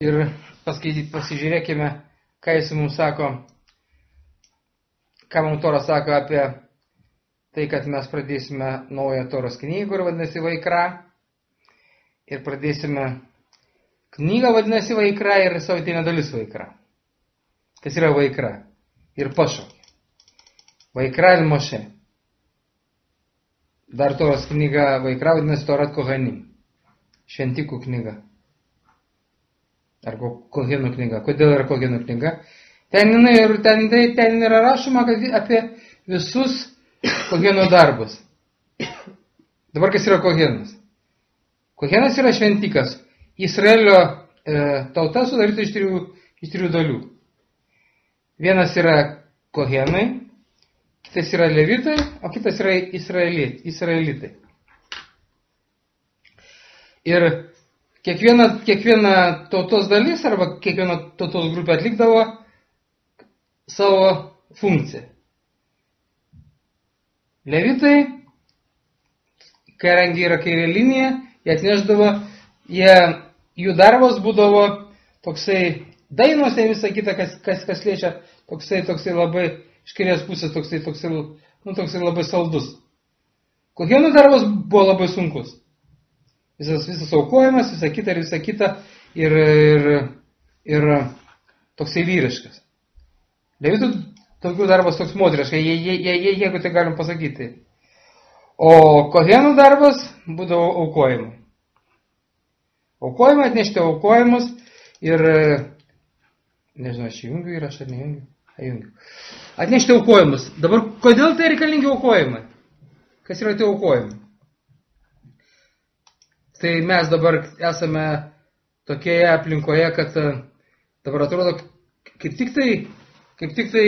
Ir pasižiūrėkime, ką jis mums sako, ką mums Toras sako apie tai, kad mes pradėsime naują Toros knygą, kur vadinasi Vaikra. Ir pradėsime knygą vadinasi Vaikra ir savaitėnė dalis Vaikra. Kas yra Vaikra? Ir pašaukė. Vaikra ir Mošė. Dar Toros knyga Vaikra vadinasi Torat Kohanim. Šventikų knyga. Ar Kohenų knyga. Kodėl yra Kohenų knyga? Ten yra rašoma apie visus Kohenų darbus. Dabar kas yra Kohenas? Kohenas yra šventikas. Izraelio tauta sudaryta iš trijų dalių. Vienas yra Kohenai, kitas yra Levitai, o kitas yra Izraelitai. Ir kiekviena tautos dalis arba kiekviena tautos grupė atlikdavo savo funkciją. Levitai, kadangi yra kairė linija, jie atnešdavo, jų darbas būdavo toksai dainuose visą kitą, kas liečia, toksai labai iš kairės pusės, toksai labai saldus. Kohenų darbas buvo labai sunkus. Visas aukojimas, visa kita ir toksai vyriškas. Levitų tokių darbas toks moteriškas, jeigu tai galim pasakyti. O Kohenų darbas būdavo aukojimai. Aukojimai, atnešti aukojimus ir, nežinau, aš jungiu ir aš ar nejungiu. Jungiu. Atnešti aukojimus. Dabar, kodėl tai reikalingi aukojimai? Kas yra tie aukojimai? Tai mes dabar esame tokioje aplinkoje, kad dabar atrodo, kaip tik tai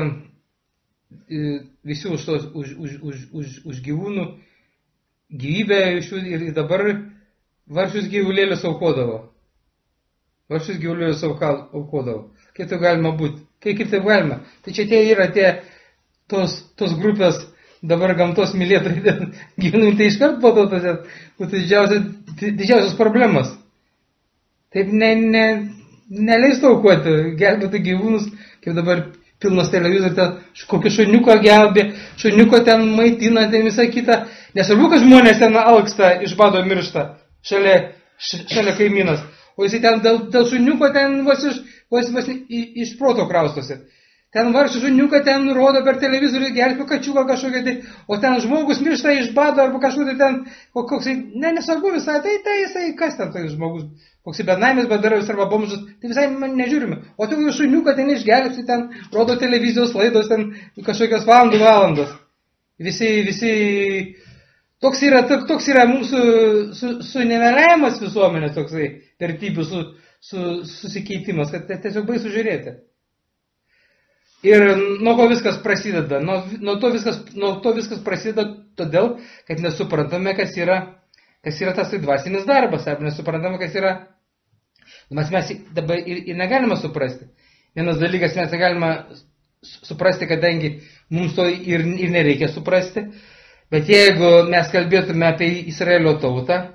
visi už gyvūnų gyvybę ir dabar vargšus gyvulėlius aukodavo. Kaip tai galima būti? Kaip tai galima? Tai čia yra tos grupės dabar gamtos mylėtojai gyvūnai, tai iškart po to būtų didžiausios problemas. Taip neleistų aukoti, gelbėtų gyvūnus, kaip dabar pilnas televizorių, ten kokį šuniuką gelbė, šuniuko ten maitina, ten visą kitą. Nesvarbu, kad žmonės ten alksta, iš bado miršta, šalia kaimynas. O jisai ten dėl šuniuko ten vos iš proto kraustosi. Ten vargšą šuniuką ten rodo per televizorių, gelbė kačiuką kažkokią, tai, o ten žmogus miršta iš bado arba kažkokią ten, koksai, nesvarbu visai, tai jisai, kas ten tai žmogus, koksai benaimis, bedarais arba bomžas, tai visai nežiūrime. O tu šuniuką ten išgelbsti, ten rodo televizijos laidos, ten kažkokios valandos. Visi, toks yra mūsų suniveliavimas visuomenės, toksai vertybių susikeitimas, kad tiesiog baisu žiūrėti. Ir nuo ko viskas prasideda? Nuo to viskas prasideda todėl, kad nesuprantame, kas yra tas dvasinis darbas, arba nesuprantame, kas yra. Mes dabar ir negalime suprasti. Vienas dalykas mes negalime suprasti, kadangi mums to ir nereikia suprasti. Bet jeigu mes kalbėtume apie Izraelio tautą,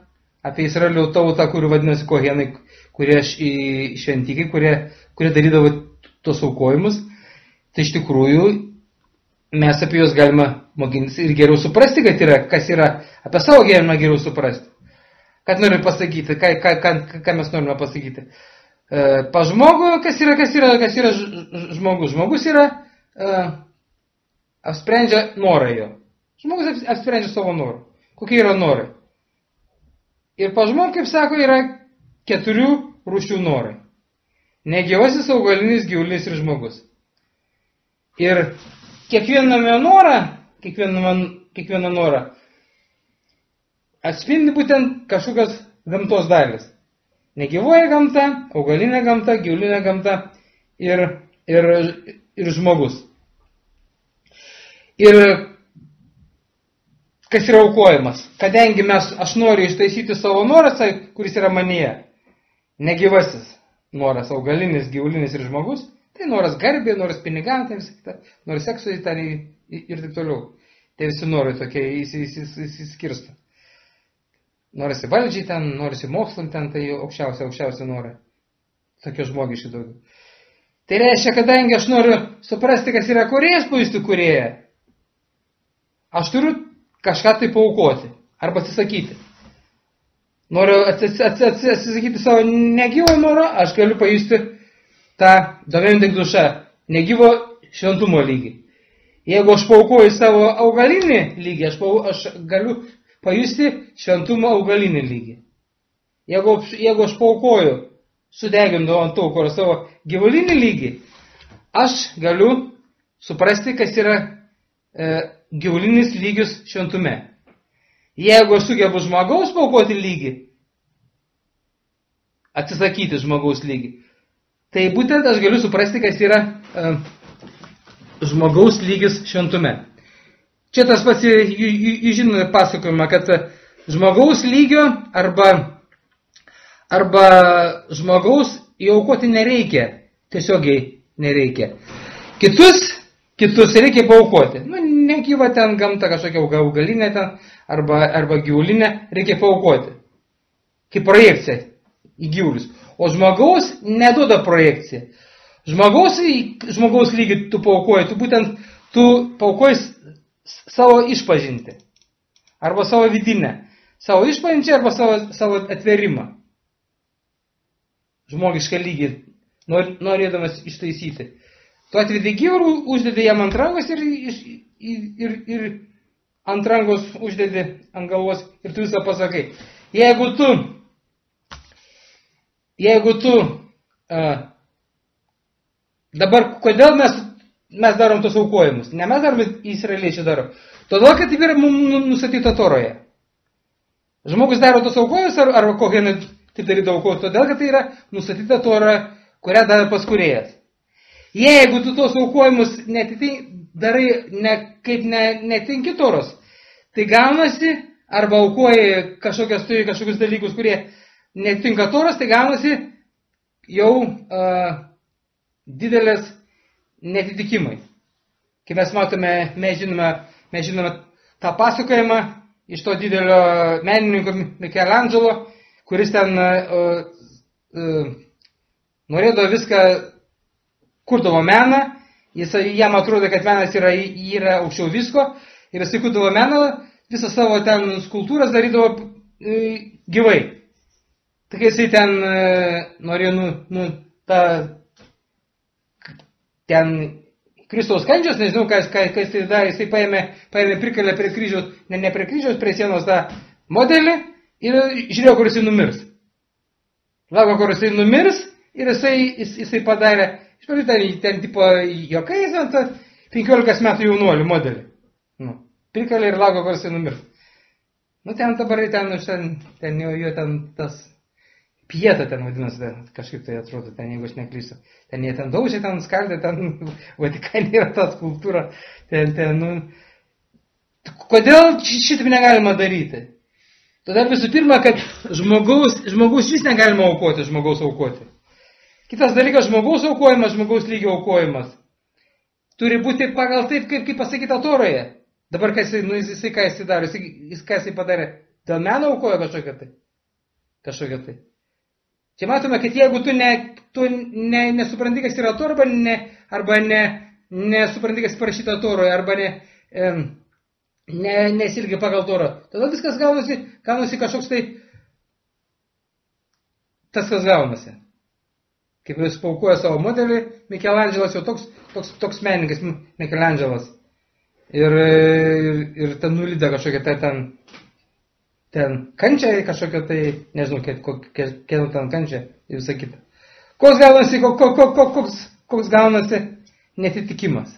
kuri vadinasi Kohenai, kurie šventikai, kurie darydavo tos aukojimus, tai iš tikrųjų mes apie juos galime mokintis ir geriau suprasti, kas yra apie savo gyvenimą geriau suprasti. Ką norime pasakyti, ką mes norime pasakyti. Pa žmogų, kas yra žmogus? Žmogus yra apsprendžia norą jo. Žmogus apsprendžia savo norą. Kokie yra norai? Ir pa žmogų, kaip sako, yra 4 rūšių norai. Negyvasis, augalinis, gyvulinis ir žmogus. Ir kiekvieną norą atspindi būtent kažkokios gamtos dalis. Negyvoji gamta, augalinė gamta, gyvulinė gamta ir žmogus. Ir kas yra aukojimas? Kadangi aš noriu ištaisyti savo norą, kuris yra manyje, negyvasis noras, augalinis, gyvulinis ir žmogus, tai noras garbė, noras pinigam, tai visą kitą, noras seksui ir taip toliau. Tai visi norai tokie įsiskirsto. Norisi valdžiai ten, norisi mokslam ten, tai aukščiausia norai. Sakiau žmogiškai daugiau. Tai reiškia, kadangi aš noriu suprasti, kas yra kūrėjas, pajusti kūrėją, aš turiu kažką tai paaukoti arba atsisakyti. Noriu atsisakyti savo negyvo noro, aš galiu pajusti tą domenų tik duša, negyvo šventumo lygį. Jeigu aš paaukoju savo augalinį lygį, aš galiu pajusti šventumo augalinį lygį. Jeigu aš paaukoju, sudeginu ant aukuro savo gyvulinį lygį, aš galiu suprasti, kas yra gyvulinis lygius šventume. Jeigu aš sugebu žmogaus paaukoti lygį, atsisakyti žmogaus lygį, tai būtent aš galiu suprasti, kas yra žmogaus lygis šventume. Čia tas pats, jūs žinote pasakojimą, kad žmogaus lygio arba žmogaus įaukoti nereikia, tiesiogiai nereikia. Kitus reikia paaukoti. Negyva ten gamta kažkokia augalinė ten, arba gyvulinė, reikia paaukoti. Kaip projekcija į gyvulius. O žmogaus neduoda projekciją. Žmogaus lygį tu paaukoji, tu paaukoji savo išpažinti. Arba savo vidinę. Savo išpažinti arba savo atverimą. Žmogišką lygį, norėdamas ištaisyti. Tu atvedi gyvulį, uždedi jam ant rankos ir ant rankos uždedi ant galvos ir tu visą pasakai. Jeigu tu dabar, kodėl mes darom tos aukojimus? Ne mes darom, izraeliečiai daro. Todėl, kad tai yra mums nustatyta Toroje. Žmogus daro tos aukojimus ar kokią taip darydavo aukoti, todėl, kad tai yra nustatyta Tora, kurią davė pas kūrėjas. Jeigu tu tos aukojimus darai netinki Toros, tai gaunasi, arba aukoji kažkokius dalykus, kurie netinka Toros, tai gaunasi jau didelės netitikimai. Kai mes matome, mes žinome tą pasakojimą iš to didelio menininko Michelangelo, kuris ten norėdavo viską, kurdavo meną, jam atrodo, kad menas yra aukščiau visko, ir jis kurdavo meną, visą savo ten skultūras darydavo gyvai. Tai jisai ten norėjo ten Kristaus kančios, nežinau, ką jisai darė, jisai paėmė prikalę prie kryžiaus, ne prie kryžiaus, prie sienos tą modelį, ir žiūrėjau, kur jisai numirs. Lauko, kur jisai numirs, ir jisai padarė, iš pradžių ten tipo juokais, 15 metų jaunuolių modelį. Prikalė ir lauko, kur jisai numirs. Ten dabar, ten jo tas pieta ten vadinasi, kažkaip tai atrodo, ten jeigu aš neklysiu. Ten jie ten daužė, ten skaldė, ten Vatikane yra ta skulptūra. Kodėl šitaip negalima daryti? Todėl visų pirma, kad žmogaus vis negalima aukoti, žmogaus aukoti. Kitas dalykas, žmogaus aukojimas, žmogaus lygio aukojimas. Turi būti pagal taip, kaip pasakyta Toroje. Dabar jisai ką jisai daro, jis ką jisai padarė, dėl meno aukojo kažkokia tai. Čia matome, kad jeigu tu nesupranti, kas yra Tora, arba nesupranti, kas parašyta Toroje, arba nesilgi pagal Torą, tada viskas gaunasi kažkoks tai, tas kas gaunasi. Kaip jis paukoja savo modelį, Michelangelas jau toks menininkas, Michelangelas. Ir ten nulyda kažkokia ten kančia kažkokia tai, nežinau, kiek ten kančia ir visą kitą. Koks gaunasi netitikimas.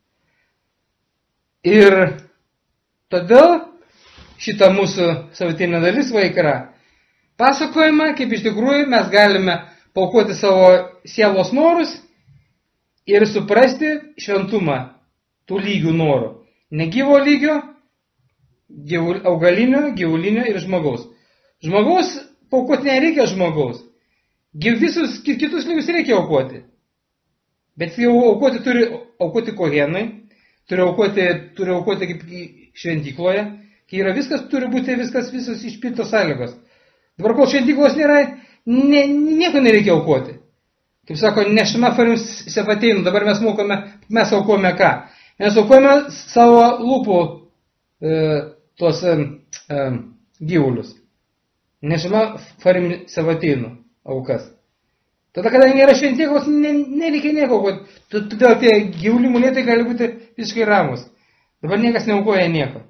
Ir todėl šita mūsų savaitėnė dalis Vaikra pasakojama, kaip iš tikrųjų mes galime paaukoti savo sielos norus ir suprasti šventumą tų lygių norų. Negyvo lygio, augalinio, gyvulinio ir žmogaus. Žmogaus paaukoti nereikia žmogaus. Visus kitus lygius reikia aukoti. Bet jau aukoti turi aukoti kohenai, turi aukoti kaip šventykloje. Kai yra viskas, turi būti visos išpildytos sąlygos. Dabar kol šventyklos nėra, nieko nereikia aukoti. kaip sako, nešama farim sefateinu, dabar mes aukojame ką? Mes aukojame savo lūpų tuos gyvulius. Nešama farim sefateinu aukas. Tada, kada nėra šventyklos, nereikia nieko aukoti. Todėl tie gyvulių mylėtojai gali būti visiškai ramus. Dabar niekas neaukoja nieko.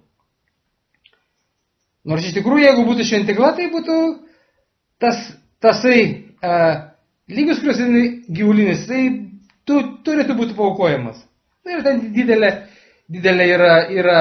Nors iš tikrųjų, jeigu būtų šventykla, tai būtų tasai lygius, kurios gyvulinis, tai turėtų būti paaukojamas. Ir ten didelė yra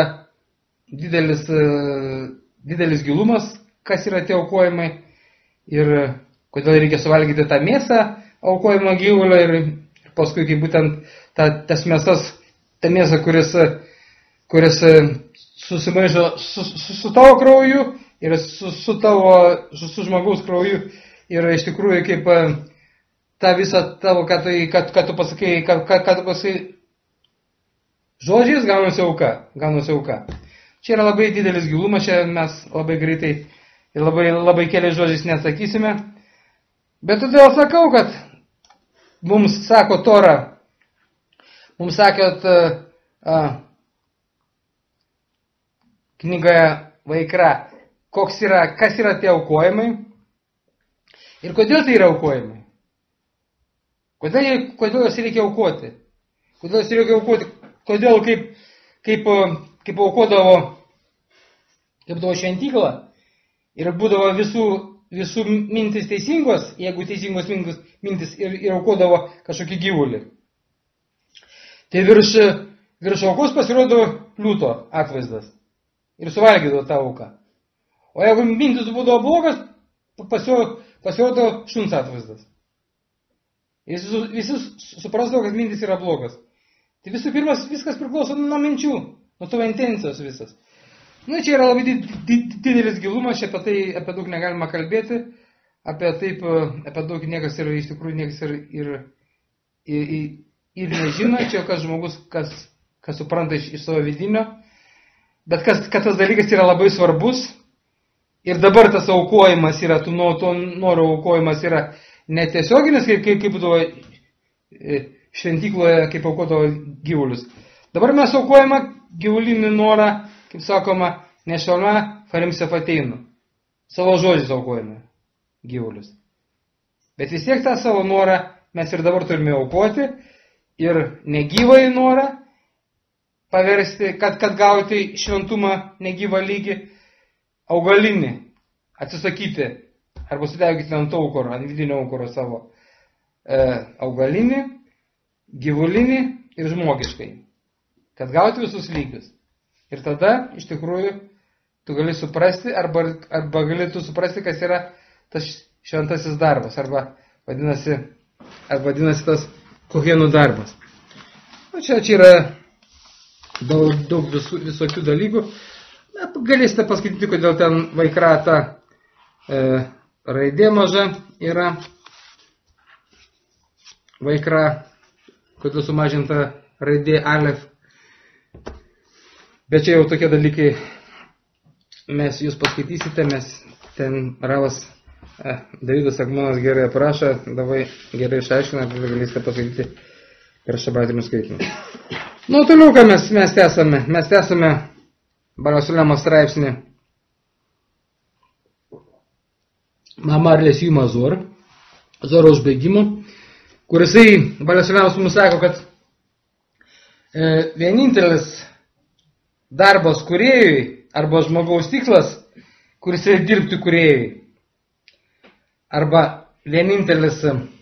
didelis gilumas, kas yra tie aukojimai ir kodėl reikia suvalgyti tą mėsą aukojimo gyvulio ir paskui, kai būtent tas mėsas, ta mėsa, kuris susimaišo su tavo krauju ir su žmogaus krauju ir iš tikrųjų kaip ta visa tavo, ką tu pasakai žodžiais gaunasi auka. Čia yra labai didelis gilumas, čia mes labai greitai ir labai keliais žodžiais neatsakysime. Bet todėl sakau, kad mums sako Tora, mums sakot knygoje Vaikra, kas yra tie aukojimai ir kodėl tai yra aukojimai. Kodėl juos reikia aukoti? Kodėl kaip aukodavo šventyklą ir būdavo visų mintis teisingos, jeigu teisingos mintis ir aukodavo kažkokį gyvulį. Tai virš aukos pasirodo liūto atvaizdas ir suvalgydavo tą auką. O jeigu mintis būdavo blogas, pasirodo šuns atvaizdas. Visi suprasdavo, kad mintis yra blogas. Tai visų pirma, viskas priklauso nuo minčių, nuo tavo intencijos visas. Čia yra labai didelis gilumas, apie daug negalima kalbėti, apie daug niekas ir iš tikrųjų niekas ir nežino, čia kas žmogus, kas supranta iš savo vidinio, bet kad tas dalykas yra labai svarbus ir dabar tas aukojimas yra, to noro aukojimas yra netiesioginis, kaip būdavo šventykloje, kaip aukodavo gyvulius. Dabar mes aukojame gyvulinį norą, kaip sakoma, nešama farim sefateinu. Savo žodžiais aukojame gyvulius. Bet vis tiek tą savo norą mes ir dabar turime aukoti ir negyvąjį norą paversti, kad gauti šventumą negyvą lygį, augalinį, atsisakyti arba sudegyti ant aukoro, ant vidinio aukoro savo augalinį, gyvulinį ir žmogiškai, kad gauti visus lygius. Ir tada, iš tikrųjų, tu gali suprasti, arba gali tu suprasti, kas yra tas šventasis darbas, arba vadinasi tas kohenų darbas. Čia yra daug visokių dalykų. Galėsite paskaityti, kodėl ten Vaikra ta raidė maža yra. Vaikra, kodėl sumažinta raidė Alef. Bet čia jau tokie dalykai, mes jūs paskaitysite, mes ten Ravas Davidas Akmonas gerai aprašo, davai gerai išaiškina, tada galėsite paskaityti per šabatinių skaitimą. Toliau, ką mes tęsame. Mes tęsame Balio straipsnį Mamarlės Juma Zoro užbaigimo, kurisai Balio mums sako, kad vienintelis darbas kūrėjui arba žmogaus tikslas, kuris yra dirbti kūrėjui, arba vienintelis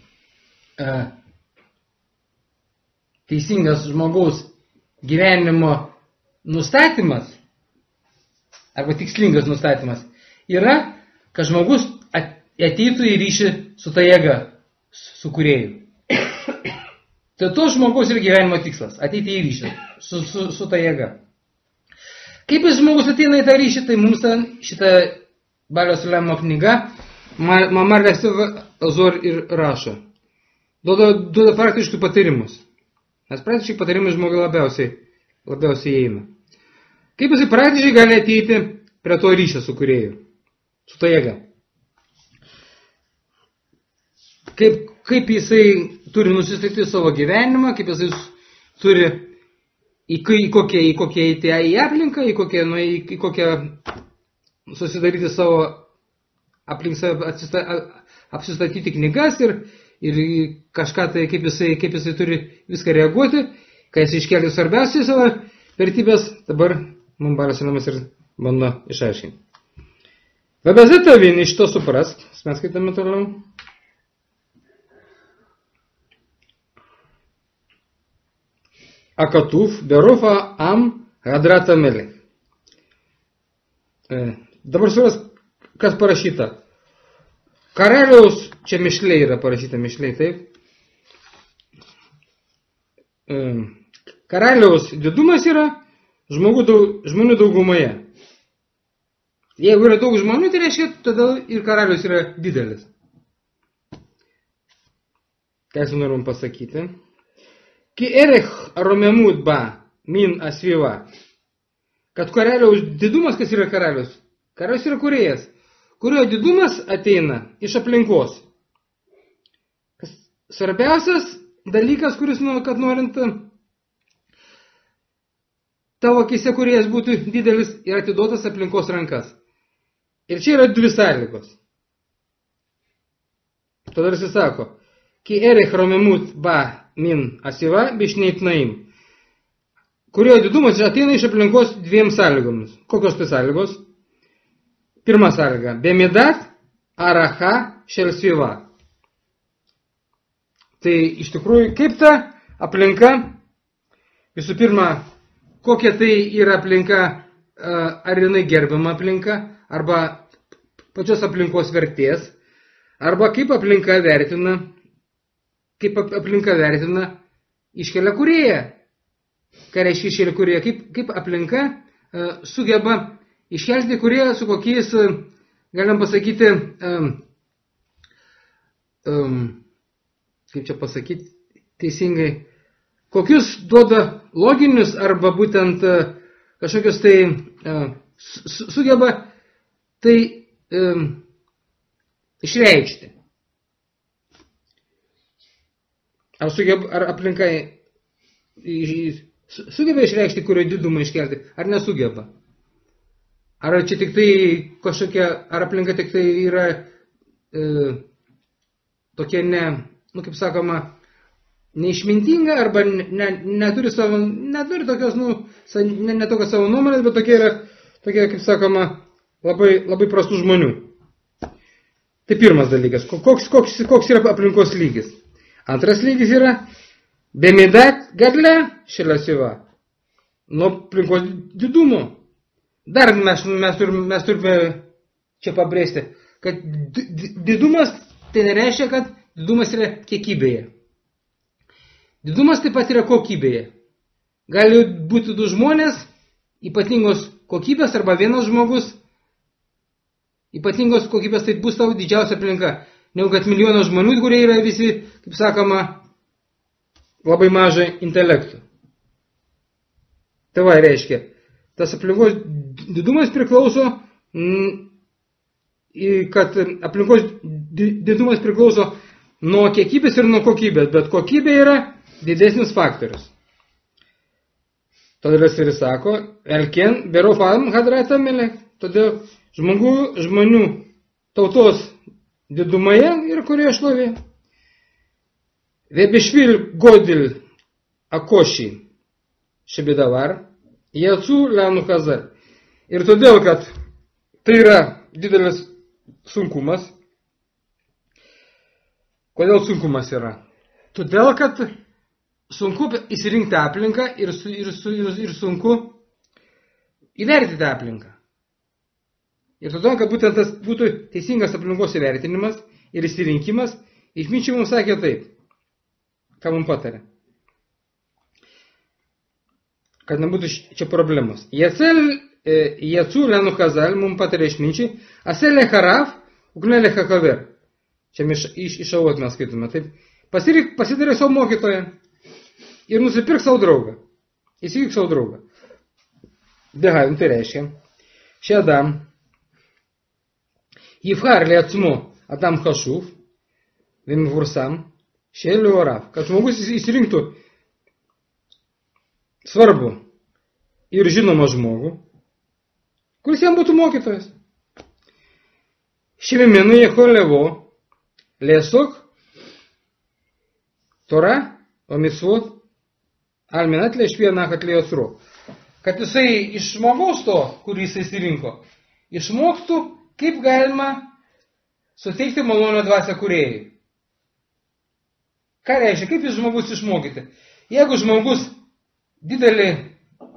teisingas žmogaus gyvenimo nustatymas, arba tikslingas nustatymas, yra, kad žmogus ateitų į ryšį su ta jėga, su kūrėju. Tai to žmogaus yra gyvenimo tikslas, ateiti į ryšį su ta jėga. Kaip žmogus ateina į tą ryšį, tai mums šitą Balio Sulemo knyga Mamarlės Zor ir rašo. Duoda praktiškų patarimus. Nes praktiškai patarimai žmogui labiausiai eina. Kaip jisai praktiškai gali ateiti prie to ryšio su kūrėju, su ta jėga. Kaip jisai turi nusistatyti savo gyvenimą, kaip jisai turi į kokią eiti į aplinką, į kokią susidaryti savo aplink save, apsistatyti knygas ir kažką tai, kaip jisai turi viską reaguoti, kai jis iškelti svarbiausiai savo vertybės, dabar mums Baras Sinamas ir bando išaiškinti. ובזה תבין אשתו סופרסט, סמסקית המטרלו. הכתוב ברוב העם הדרת המלך. Dabar suras, kas parašyta. Karaliaus, čia mišliai yra parašyta, mišliai, taip. Karaliaus didumas yra žmonių daugumoje. Jeigu yra daug žmonių, tai reiškia, todėl ir karalius yra didelis. Ką su norim pasakyti? Ki erech romemut ba min asviva. Kad karaliaus didumas, kas yra karalius? Karalius yra kūrėjas, kurio didumas ateina iš aplinkos. Svarbiausias dalykas, kuris, kad norint tavo akise kūrėjas būtų didelis, yra atiduotas aplinkos rankas. Ir čia yra dvi sąlygos. Todėl jis sako, ki erech romemut ba min asiva bišneit naim. Kurio didumas ateina iš aplinkos dviem sąlygomis. Kokios tai sąlygos? Pirma sąlyga. Bemidat araha šel sviva. Tai iš tikrųjų, kaip ta aplinka, visų pirma, kokia tai yra aplinka, ar jinai gerbiama aplinka, arba pačios aplinkos vertės, arba kaip aplinka vertina iškelia kūrėją. Ką reiškia iškelia kūrėją? Kaip aplinka sugeba iškelti kūrėją, su kokiais, galim pasakyti, kaip čia pasakyti teisingai, kokius duoda loginius arba būtent kažkokius tai sugeba tai išreikšti. Ar aplinka sugeba išreikšti, kurio didumą iškelti, ar nesugeba? Ar čia tik tai kažkokia, ar aplinka tik tai yra tokia kaip sakoma, neišmintinga, arba neturi tokios, netokios savo nuomonės, bet tokia, kaip sakoma, labai prastų žmonių. Tai pirmas dalykas. Koks yra aplinkos lygis? Antras lygis yra bemidat gadle šelia siva. Nuo aplinkos didumo. Dar mes turime čia pabrėžti, kad didumas tai nereiškia, kad didumas yra kiekybėje. Didumas taip pat yra kokybėje. Gali būti du žmonės, ypatingos kokybės, arba vienas žmogus, ypatingos kokybės, tai bus tavo didžiausia aplinka, negu kad milijonas žmonių, kurie yra visi, kaip sakoma, labai mažai intelektų. Tai va reiškia, tas aplinkos didumas priklauso, kad aplinkos didumas priklauso nuo kiekybės ir nuo kokybės, bet kokybė yra didesnis faktorius. Todėl jis ir sako, elken berofam hadrata melech, todėl žmonių tautos didumoje ir kurioje šlovė. Vebešvil godil akoši šebidavar, jacu lenu hazar. Ir todėl, kad tai yra didelis sunkumas. Kodėl sunkumas yra? Todėl, kad sunku įsirinkti aplinką ir sunku įvertinti aplinką. Ir todėl, kad būtent tas būtų teisingas aplinkos įvertinimas ir įsirinkimas, išminčiai mums sakė taip, ką mums patarė. Kad nebūtų čia problemos. Jacu lenu hazal, mums patarė išminčiai, asele harav, ugnelė hakaver. Čia iš Avot mes skaitome. Taip. Pasidarė savo mokytoją ir nusipirk savo draugą. Įsigyk savo draugą. Dehayim, tai reiškia. Šiadam. Yivhar liatsmo Adam Hashuv. Vimvursam. Šėliu orav. Kad žmogus įsirinktų svarbu ir žinomą žmogų, kuris jam būtų mokytojas. Šimimenu יכול לבוא לעסוק תורה או מצוות על מנת להשפיע נחת ליוצרו. Kad jisai iš žmogaus to, kurį jisai įsirinko, išmoktų, kaip galima suteikti malonę dvasią kūrėjai. Ką reiškia, kaip jis žmogus išmokyti? Jeigu žmogus didelė,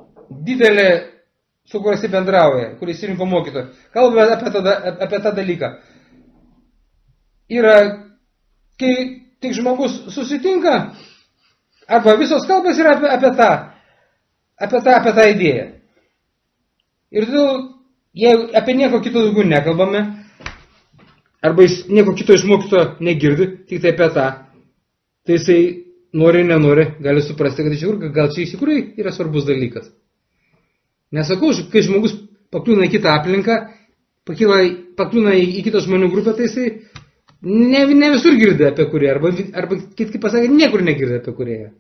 su kuriuo jisai bendrauja, kuris įsirinko mokytoją, kalba apie tą dalyką. Yra, kai tik žmogus susitinka, arba visos kalbos yra apie tą idėją. Ir todėl, jei apie nieko kito daugiau nekalbame, arba jis nieko kito iš mokytojo negirdi, tik tai apie tą, tai jisai nori, nenori, gali suprasti, kad gal čia iš tikrųjų yra svarbus dalykas. Nesakau, kai žmogus pakliūna į kitą aplinką, pakliūna į kitą žmonių grupę, tai jisai ne visur girdi apie kurį, arba kaip pasakė, niekur negirdi apie kurį.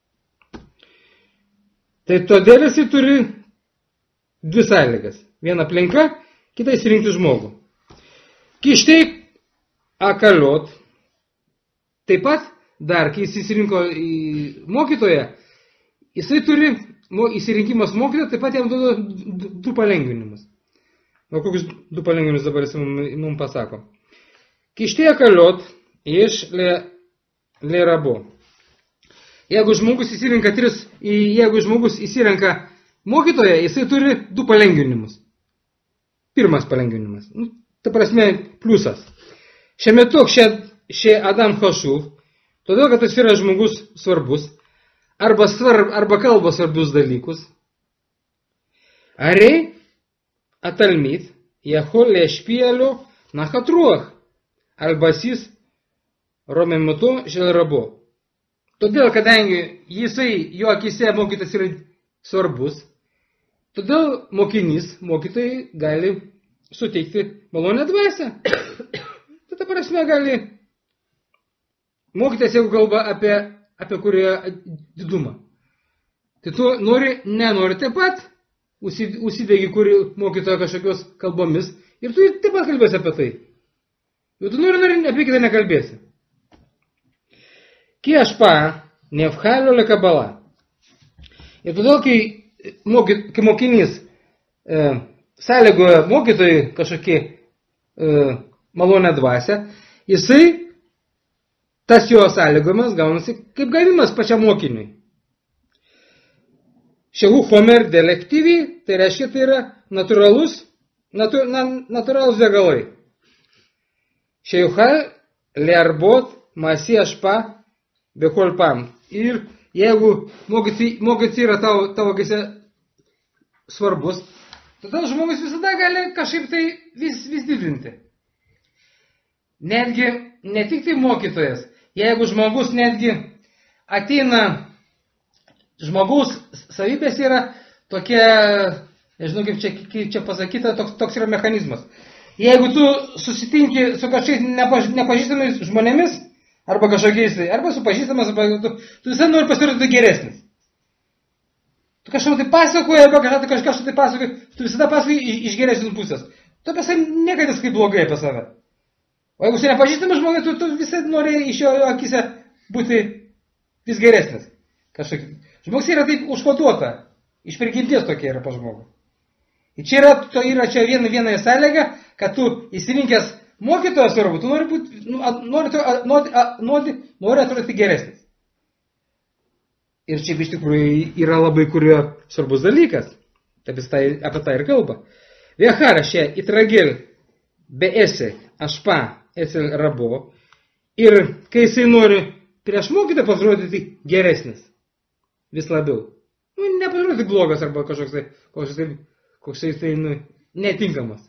Tai todėl jisai turi dvi sąlygas. Viena aplinka, kita įsirinkti žmogų. Kištai akaliot, taip pat dar, kai jis įsirinko į mokytoją, jisai turi įsirinkimas mokytojo, taip pat jam duoda du palengvinimus. O kokius du palengvinimus dabar jis mums pasako? Kištai akaliot, iš lėrabo. Jeigu žmogus įsirenka mokytoją, jisai turi du palengvinimus. Pirmas palengvinimas. Ta prasme, pliusas. Šiame tok, šie Adam Chashuv, todėl, kad tas yra žmogus svarbus, arba kalba svarbius dalykus. Arei התלמיד יכול להשפיע לו נחת רוח על בסיס רוממותו של רבו. Todėl, kadangi jo akise mokytas yra svarbus, todėl mokytojai gali suteikti malonę dvasią. Tai ta prasme gali mokytas, jeigu kalba apie kurio didumą. Tai tu nenori taip pat užsidegi mokytojo kažkokios kalbomis ir tu taip pat kalbėsi apie tai. Jau tu nori apie kitą nekalbėsi. Ki השפעה נהפכה לו לקבלה. Ir todėl, kai mokinys sąlygoja mokytojui kažkokį malonę dvasią, jisai tas jo sąlygojimas gaunasi kaip gavimas pačiam mokiniui. Šių homer delektyviai, tai reiškia, tai yra natūralūs degalai. Šiuchal learbot masi ašpa bekol pam. Ir jeigu mokytis yra tavo akise svarbus, tada žmogus visada gali kažkaip tai vis didinti. Netgi, ne tik tai mokytojas, jeigu žmogus netgi ateina, žmogaus savybės yra tokia, nežinau kaip čia pasakyta, toks yra mechanizmas. Jeigu tu susitinki su kažkokiais nepažįstamais žmonėmis, arba kažkokiais, arba su pažįstamas, tu visai nori pasirodyti geresnis. Tu kažką tai pasakoji, arba kažką tai pasakoji, tu visada pasakoji iš geresnės pusės. Tu apie save nekaitas kaip blogai apie save. O jeigu esi nepažįstamas žmogus, tu visai nori iš jo akise būti vis geresnis. Žmogus yra taip užkoduota, iš prigimties tokia yra pa žmogų. Ir čia yra viena sąlyga, kad tu įsirinkęs mokytojas svarbu, tu nori atrodyti geresnis. Ir čia iš tikrųjų yra labai kurio svarbus dalykas. Apie tai ir kalba. Viachara šia įtragėl beesek ašpa esel rabo. Ir kai jisai nori prieš mokytoją pasirodyti geresnis, vis labiau. Nepasirodyti blogas arba kažkoks tai netinkamas.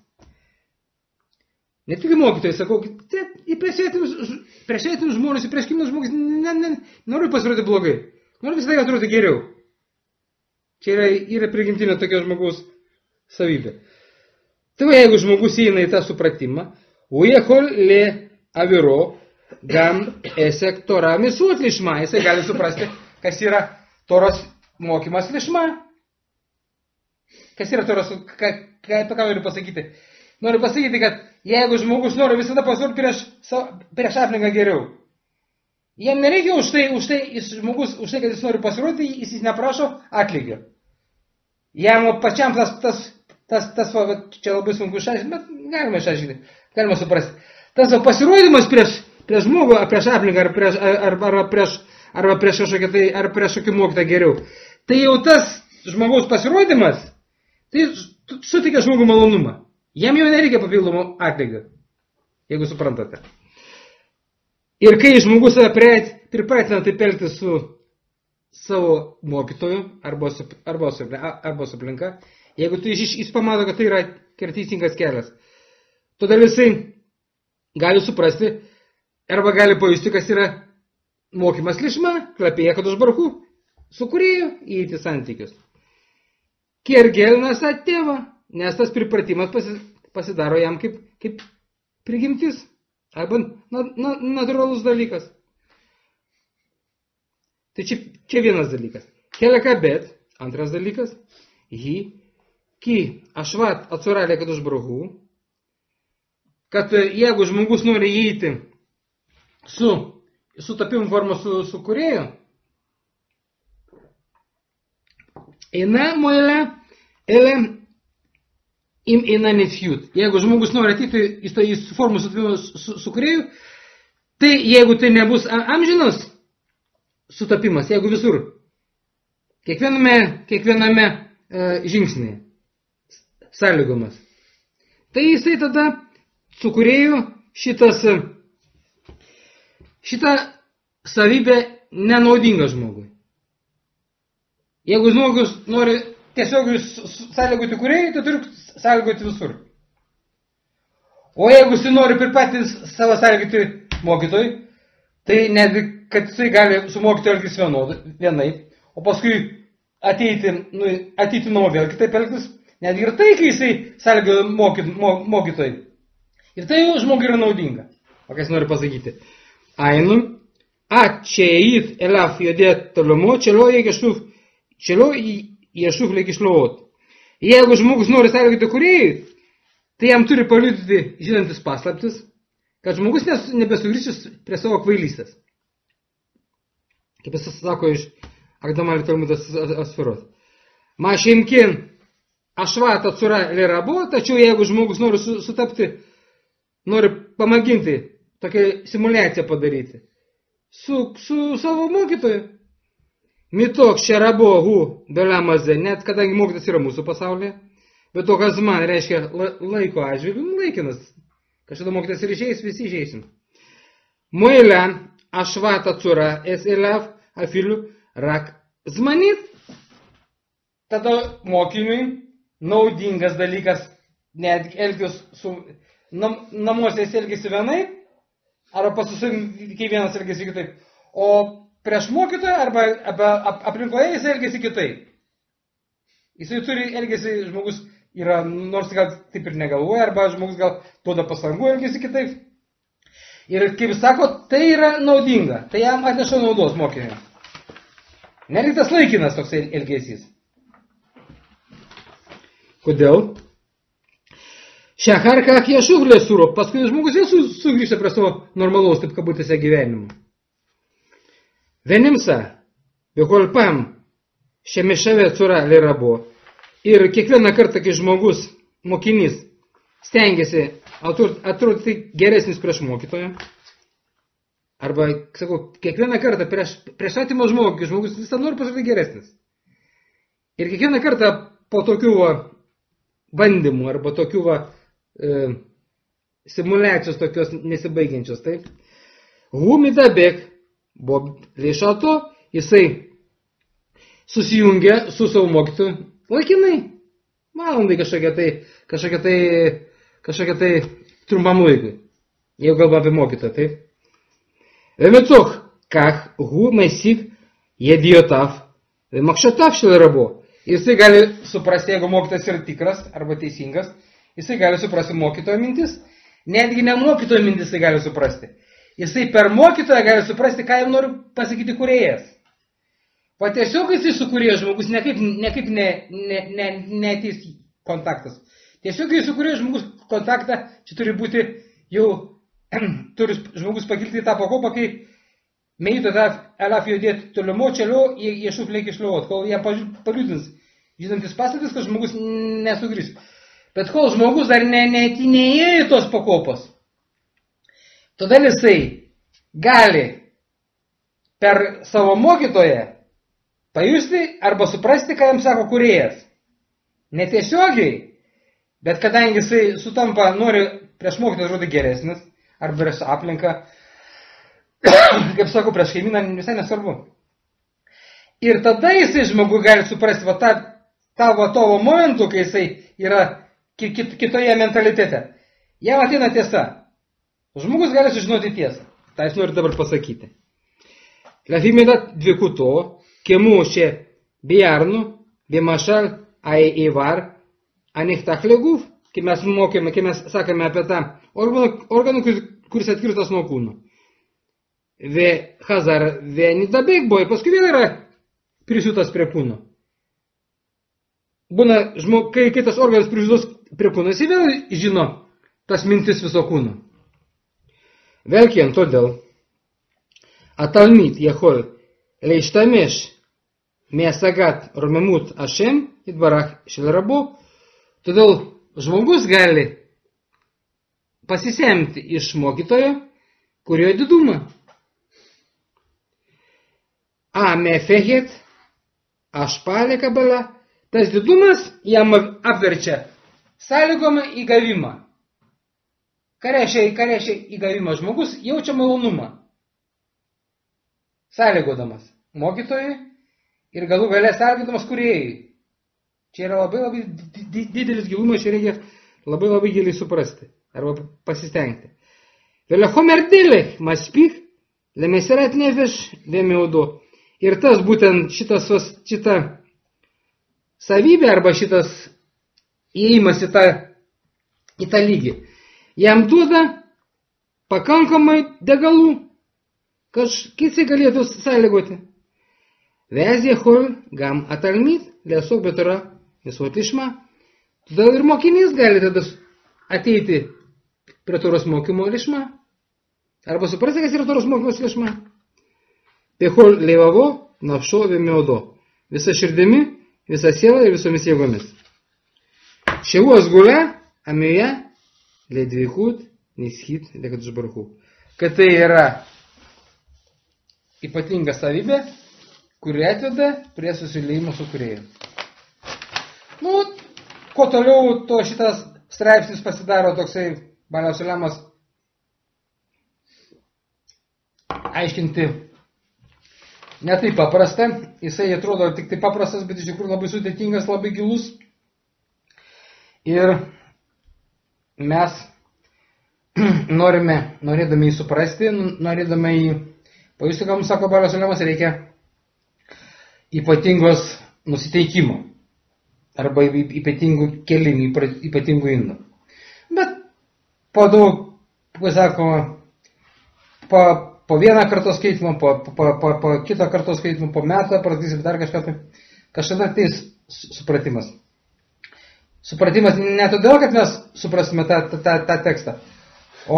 Ne tik mokytojai, sakau, prieš svetimus žmonės, prieš kitus žmogus, noriu pasirodyti blogai. Noriu visada atrodyti geriau. Čia yra prigimtinė tokia žmogaus savybė. Tai jeigu žmogus įeina į tą supratimą, uėkol le aviro Gam esek Torah misuot lišma. Jisai gali suprasti, kas yra Toros mokymas lišma. Kas yra Toros, apie ką noriu pasakyti? Noriu pasakyti, kad jeigu žmogus nori visada pasiūlyti prieš aplinką geriau, jam nereikia už tai žmogus, už tai, kad jis nori pasirodyti, jis neprašo atlygio. Jam pačiam tas čia labai sunku išaiškinti, bet galima išaiškinti, galima suprasti. Tas pasirodymas prieš žmogų, prieš aplinką, arba prieš kažkokią tai, ar prieš kokį mokytą geriau. Tai jau tas žmogaus pasirodymas, tai suteikia žmogų malonumą. Jam jau nereikia papildomų atlygio, jeigu suprantate. Ir kai žmogus pripratina taip elgtis su savo mokytoju arba su aplinka, jeigu tu jis pamato, kad tai yra teisingas kelias, todėl jisai gali suprasti arba gali pajusti, kas yra mokymas lišma, klapėja Kadosh Baruch Hu, su kūrėju įeiti santykius. Kergelina sa tėvą, nes tas pripratimas pasidaro jam kaip prigimtis, arba natūralus dalykas. Tai čia vienas dalykas. Kelekabet, antras dalykas, ki ašvat atsuralė Kadosh Baruch Hu, kad jeigu žmogus nori įeiti su tapimo forma su kūrėju, eina moelė, eina nefjut. Jeigu žmogus nori ateiti į formą su kūrėju, tai jeigu tai nebus amžinas sutapimas, jeigu visur, kiekviename žingsnėje sąlygomas, tai jisai tada su kūrėju šitą savybę nenaudinga žmogui. Jeigu žmogus nori tiesiog sąlygoti kūrėjui, tai turi sąlygoti visur. O jeigu jis nori pripatys savo sąlygoti mokytojui, tai netgi, kad jisai gali su mokytoju elgtis vienai, o paskui ateiti namo vėl kitaip elgtis, netgi ir tai, kai jisai sąlygoja mokytojui. Ir tai jau žmogui yra naudinga. O kas nori pasakyti? Ainu, atšeit elaf jodėt tolumo, čelo ješuf lekišlovot. Jeigu žmogus nori sąlygoti kūrėjui, tai jam turi paliudyti žinantis paslaptis, kad žmogus nebesugrįžęs prie savo kvailystės. Kaip jis sako iš Agdamal Talmudas Asferot. Ma šeimkin ašvat atsura lirabo, tačiau jeigu žmogus nori sutapti, nori pamaginti, tokią simuliaciją padaryti su savo mokytoju. Mitok šerabo hu belamaze, net kadangi mokytas yra mūsų pasaulyje, bet to, kas man reiškia laiko atžvilgiu, laikinas. Kažkada mokytas ir išeis, visi išeisim. Moile ašvat atsura es elav afiliu rak zmanit. Tada mokiniui naudingas dalykas net elgtis su namuose jis elgėsi vienaip, arba pasisavim, kai vienas elgėsi kitaip. O prieš mokytoją arba aplinkoje jis elgėsi kitaip. Jisai turi elgėsi, žmogus yra, nors gal taip ir negalvoja, arba žmogus gal duoda pastangų elgėsi kitaip. Ir kaip sako, tai yra naudinga, tai jam atneša naudos mokiniui. Neliktas laikinas toks elgesys. Kodėl? Šeharkach ješuglė suro, paskui žmogus vėl sugrįžta prie savo normalaus, taip kabutėse, gyvenimo. Venimsa, bekolpam, šiame šave cura lirabo. Ir kiekvieną kartą, kai žmogus, mokinys, stengiasi atrodyti geresnis prieš mokytoją, arba, sakau, kiekvieną kartą prieš atimą žmogų, kai žmogus visą nori pasirodyti geresnis. Ir kiekvieną kartą po tokių bandymų arba tokių simulacijos tokios nesibaigiančios, taip. Humidabek, buvo lėšato, jisai susijungia su savo mokytoju laikinai, valandai kažkokia tai trumpam laikui, jeigu kalba apie mokytoją, taip. Vemetsok, kach hu mesik jediotav, makšatav šilrabo. Jisai gali suprasti, jeigu mokytojas yra tikras arba teisingas, jisai gali suprasti mokytojo mintis, netgi ne mokytojo mintis jisai gali suprasti. jisai per mokytoją gali suprasti, ką jam nori pasakyti kūrėjas. O tiesiog jisai su kūrėjo žmogus nekaip neateis kontaktas. Tiesiog jis su kūrėjo žmogus kontaktą, čia turi būti jau, turi žmogus pakilti į tą pakopą, kai meito tą elaf judėti tolimo čeliu, jie šufliai išliuot, kol jie paliudins, žinantis paslaptis, kad žmogus nesugrįs. Bet kol žmogus dar neįėjo į tos pakopos, todėl jisai gali per savo mokytoją pajusti arba suprasti, ką jam sako kūrėjas. Netiesiogiai, bet kadangi jisai sutampa, nori prieš mokytoją žodį geresnis, arba prieš aplinką, kaip sako, prieš kaimyną, visai nesvarbu. Ir tada jisai žmogui gali suprasti va tavo momentų, kai jisai yra kitoje mentalitete. Jam ateina tiesa. Žmogus gali sužinoti tiesą. Tai jis nori dabar pasakyti. לפי מידת דבקותו, כמו שביארנו, במשל האיבר הנפתח לגוף, kai mes sakome apie tą organą, kuris atkirtas nuo kūno. Hazar venidabek buvo, paskui vėl yra prisiūtas prie kūno. Būna, kai tas organas prisiūtas prie kūno, jis vėl žino tas mintis viso kūno. Vėl kien, todėl התלמיד יכול להשתמש מהשגת רוממות השם יתברך של רבו, todėl žmogus gali pasisemti iš mokytojo, kurio didumą. Mefehet, ašpalė kabala, tas didumas jam apverčia sąlygomą įgavimą. Ką reiškia įgavimą? Žmogus jaučia malonumą. Sąlygodamas mokytojui ir galų gale sąlygodamas kūrėjui. Čia yra labai didelis gilumas, čia reikia labai giliai suprasti arba pasistengti. Vėliau dėlech maspik, lemesirat nefeš vėmiaudo. Ir tas būtent šita savybė arba šitas įėjimas į tą lygį jam duoda pakankamai degalų, kad kiti galėtų sąlygoti. Vez יכול גם התלמיד לעסוק בתורה מצוות לשמה. Todėl ir mokinys gali tada ateiti prie toros mokymo lišma. Arba suprasti, kas yra toros mokymas lišma. Pechol leivavo, nafšo vėmiaudo. Visa širdimi, visa siela ir visomis jėgomis. Ševu asgulę, amėje, leidvikut, neschit, lekad žbarhu. Kad tai yra ypatinga savybė, kuri atveda prie susiliejimo su kūrėju. Kuo toliau, to šitas straipsnis pasidaro toksai Baliaus ulemas aiškinti ne taip paprasta. Jisai atrodo tik tai paprastas, bet iš tikrųjų labai sudėtingas, labai gilus. Ir mes norėdami jį suprasti, norėdami jį pajusti, ką mums sako Baliaus ulemas, reikia ypatingos nusiteikimo arba ypatingų kelimų, ypatingų indų. Bet po daug, sakoma, po vieną kartą skaitimo, po kitą kartą skaitimo, po metą pratysim dar kažkada ateis supratimas. Supratimas ne todėl, kad mes suprasime tą tekstą, o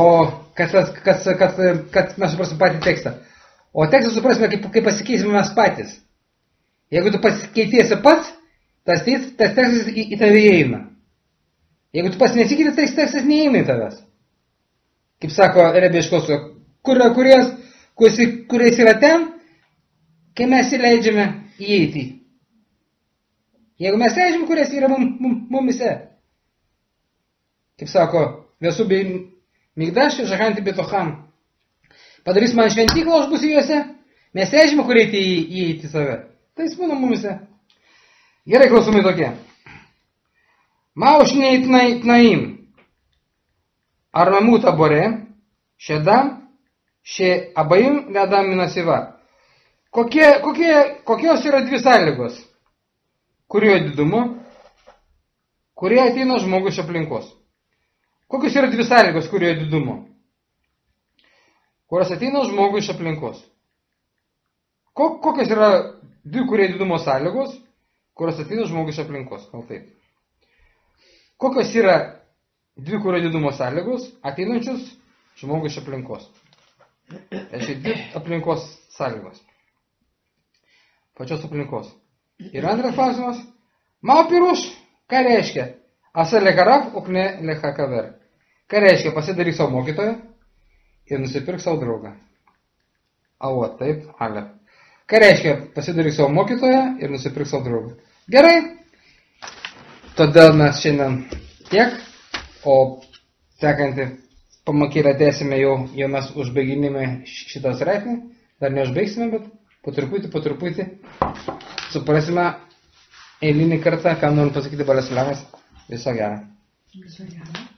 kad mes suprasime patį tekstą. O tekstą suprasime, kaip pasikeisime mes patys. Jeigu tu pasikeitėsi pats, tas tekstas į tave įeina. Jeigu tu pats nesikeitė, tai tekstas neįeina į tavęs. Kaip sako Rebė Iškoso, kuris yra ten, kai mes įleidžiame įeiti. Jeigu mes leidžiame, kuris yra mumise. Kaip sako, Vesu bei Migdaš, Žahanti Betocham. Padarys man šventyklą, aš būsiu juose. Mes leidžiame, kur įeiti į save. Tai jis būna mumise. Gerai, klausimai tokie. Maušniai tnaim. Armamut abore. Šedam. Še abajim ledam minasiva. Kokios yra dvi sąlygos? Kurio didumo? Kurie ateina žmogus iš aplinkos. Kokios yra dvi sąlygos, kurio didumo? kurios ateina žmogui iš aplinkos. Kokios yra dvi kurio didumo sąlygos, kurios ateina žmogui iš aplinkos? Gal taip. Kokios yra dvi kurio didumo sąlygos ateinančius žmogui iš aplinkos? Tai dvi aplinkos sąlygos. Pačios aplinkos. Ir antras klausimas. Mao piruš, ką reiškia? Asa lekaraf, ukne lechakaver. Ką reiškia? Pasidaryk savo mokytoją ir nusipirk savo draugą. O, taip, ale. Ką reiškia? Pasidaryk savo mokytoją ir nusipirk savo draugą. Gerai. Todėl mes šiandien tiek, o sekantį pamokėlę tęsime jau mes užbaiginime šitą straipsnį. Dar neužbaigsime, bet po truputį suprasime eilinį kartą, ką norim pasakyti Balės Liamas. Viso gero.